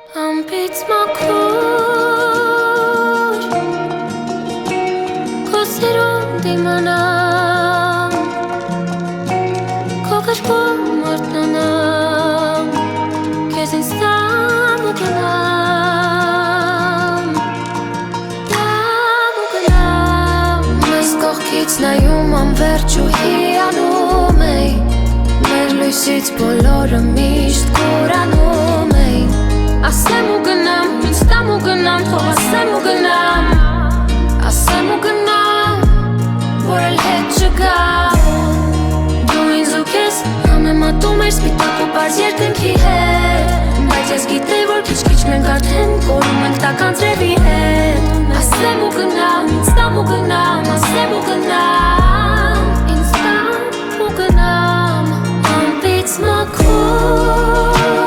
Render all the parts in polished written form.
Ամպից մաքուր Քո սիրուն դիմանամ Քո կրկում արթնանամ Քեզ ինձ տամ ու գնամ Մեզ կողքից նայում անվերջ ու հիանում էի Մեր լույսից բոլորը միշտ կորանում էին Ասեմ ու գնամ, ինձ տամ ու գնամ, թող ասեմ ու գնամ Ասեմ ու գնամ, որ էլ հետ չգամ Դու ինձ ու քեզ համեմատում էր սպիտակ ու պարզ երկնքի հետ Բայց ես գիտեի, որ քիչ-քիչ մենք արդեն կորում ենք տական ծրևի հետ Ասեմ ու գնամ, ինձ տամ ու գնամ, ասեմ ու գնամ Ինձ տամ ու գնամ, ամպից մաքուր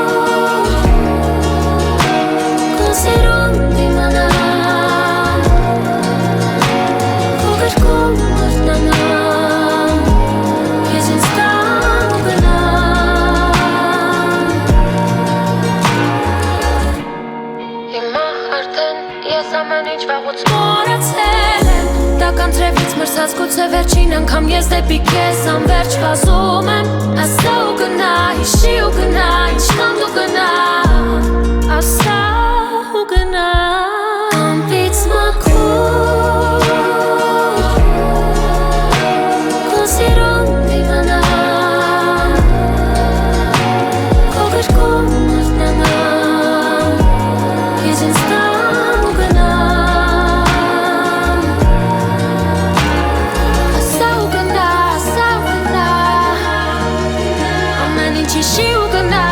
Տականտրևից մրսած գուցե վերջին անգամ ես դեպի քեզ անվերջ վազում եմ Ասա ու գնա, հիշի ու գնա, ինչ տան դու գնա Ասա ու գնա Ամպից մաքուր Քո սիրուն դիմանամ Քո գրկում արթնանամ Քեզ ինձ տամ ու գնամ Ամեն ինչ հիշի ու գնա